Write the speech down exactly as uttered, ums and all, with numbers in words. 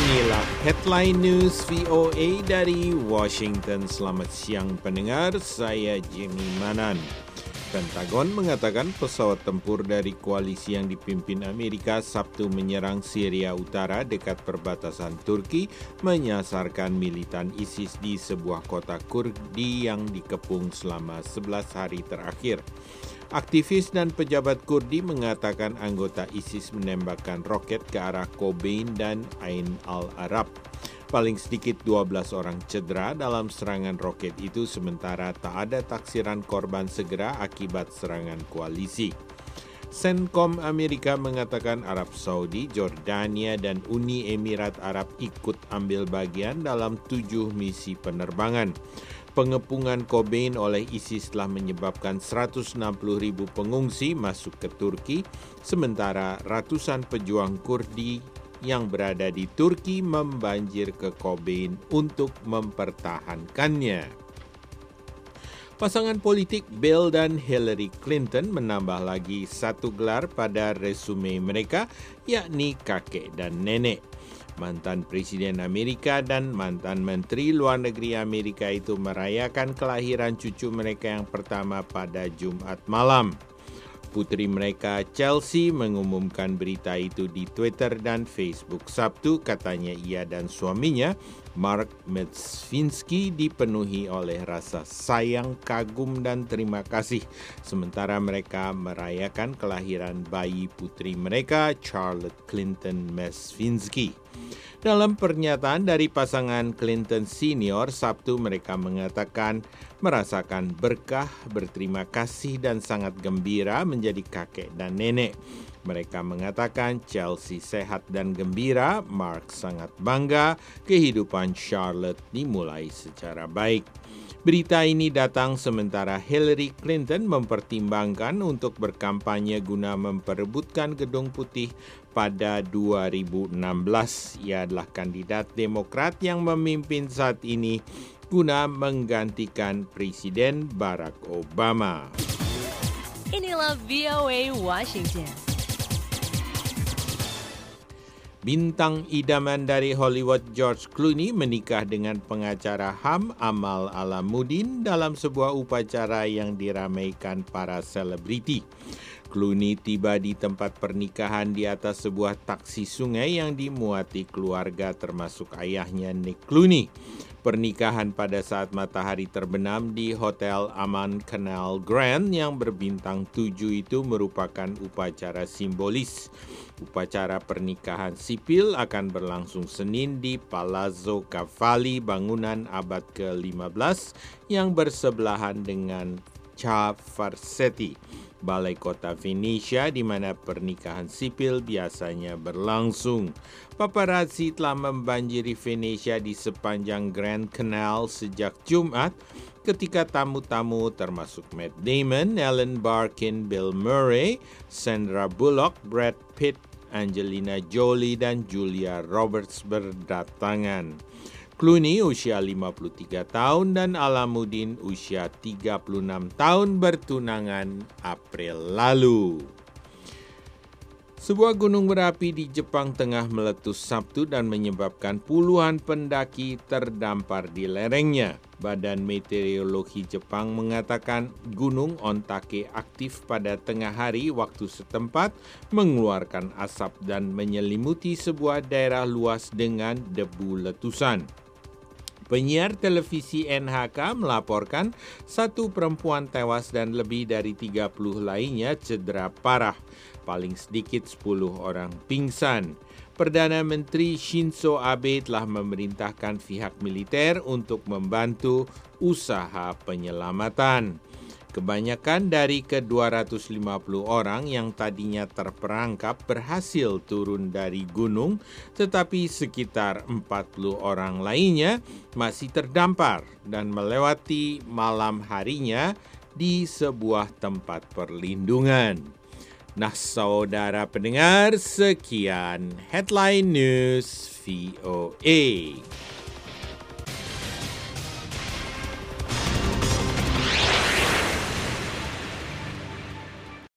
Inilah headline news V O A dari Washington. Selamat siang pendengar, saya Jimmy Manan. Pentagon mengatakan pesawat tempur dari koalisi yang dipimpin Amerika Sabtu menyerang Syria Utara dekat perbatasan Turki, menyasarkan militan ISIS di sebuah kota Kurdi yang dikepung selama sebelas hari terakhir. Aktivis dan pejabat Kurdi mengatakan anggota ISIS menembakkan roket ke arah Kobain dan Ain al-Arab. Paling sedikit dua belas orang cedera dalam serangan roket itu, sementara tak ada taksiran korban segera akibat serangan koalisi. Centcom Amerika mengatakan Arab Saudi, Jordania, dan Uni Emirat Arab ikut ambil bagian dalam tujuh misi penerbangan. Pengepungan Kobain oleh ISIS telah menyebabkan seratus enam puluh ribu pengungsi masuk ke Turki, sementara ratusan pejuang Kurdi yang berada di Turki membanjir ke Kobain untuk mempertahankannya. Pasangan politik Bill dan Hillary Clinton menambah lagi satu gelar pada resume mereka, yakni kakek dan nenek. Mantan Presiden Amerika dan mantan Menteri Luar Negeri Amerika itu merayakan kelahiran cucu mereka yang pertama pada Jumat malam. Putri mereka Chelsea mengumumkan berita itu di Twitter dan Facebook Sabtu. Katanya ia dan suaminya Mark Medzwinski dipenuhi oleh rasa sayang, kagum, dan terima kasih. Sementara mereka merayakan kelahiran bayi putri mereka Charlotte Clinton Medzwinski. Dalam pernyataan dari pasangan Clinton Senior Sabtu, mereka mengatakan merasakan berkah, berterima kasih, dan sangat gembira menjadi kakek dan nenek. Mereka mengatakan Chelsea sehat dan gembira, Mark sangat bangga, kehidupan Charlotte dimulai secara baik. Berita ini datang sementara Hillary Clinton mempertimbangkan untuk berkampanye guna memperebutkan Gedung Putih pada dua ribu enam belas. Ia adalah kandidat Demokrat yang memimpin saat ini guna menggantikan Presiden Barack Obama. Inilah V O A Washington. Bintang idaman dari Hollywood George Clooney menikah dengan pengacara H A M Amal Alamuddin dalam sebuah upacara yang diramaikan para selebriti. Clooney tiba di tempat pernikahan di atas sebuah taksi sungai yang dimuati keluarga termasuk ayahnya Nick Clooney. Pernikahan pada saat matahari terbenam di Hotel Aman Canal Grand yang berbintang tujuh itu merupakan upacara simbolis. Upacara pernikahan sipil akan berlangsung Senin di Palazzo Cavalli, bangunan abad ke lima belas yang bersebelahan dengan Ca' Farsetti, Balai Kota Venesia, di mana pernikahan sipil biasanya berlangsung. Paparazzi telah membanjiri Venesia di sepanjang Grand Canal sejak Jumat ketika tamu-tamu termasuk Matt Damon, Ellen Barkin, Bill Murray, Sandra Bullock, Brad Pitt, Angelina Jolie, dan Julia Roberts berdatangan. Clooney usia lima puluh tiga tahun dan Alamuddin usia tiga puluh enam tahun bertunangan April lalu. Sebuah gunung berapi di Jepang tengah meletus Sabtu dan menyebabkan puluhan pendaki terdampar di lerengnya. Badan Meteorologi Jepang mengatakan Gunung Ontake aktif pada tengah hari waktu setempat, mengeluarkan asap dan menyelimuti sebuah daerah luas dengan debu letusan. Penyiar televisi N H K melaporkan satu perempuan tewas dan lebih dari tiga puluh lainnya cedera parah. Paling sedikit sepuluh orang pingsan. Perdana Menteri Shinzo Abe telah memerintahkan pihak militer untuk membantu usaha penyelamatan. Kebanyakan dari ke dua ratus lima puluh orang yang tadinya terperangkap berhasil turun dari gunung, tetapi sekitar empat puluh orang lainnya masih terdampar dan melewati malam harinya di sebuah tempat perlindungan. Nah, saudara pendengar, sekian Headline News V O A.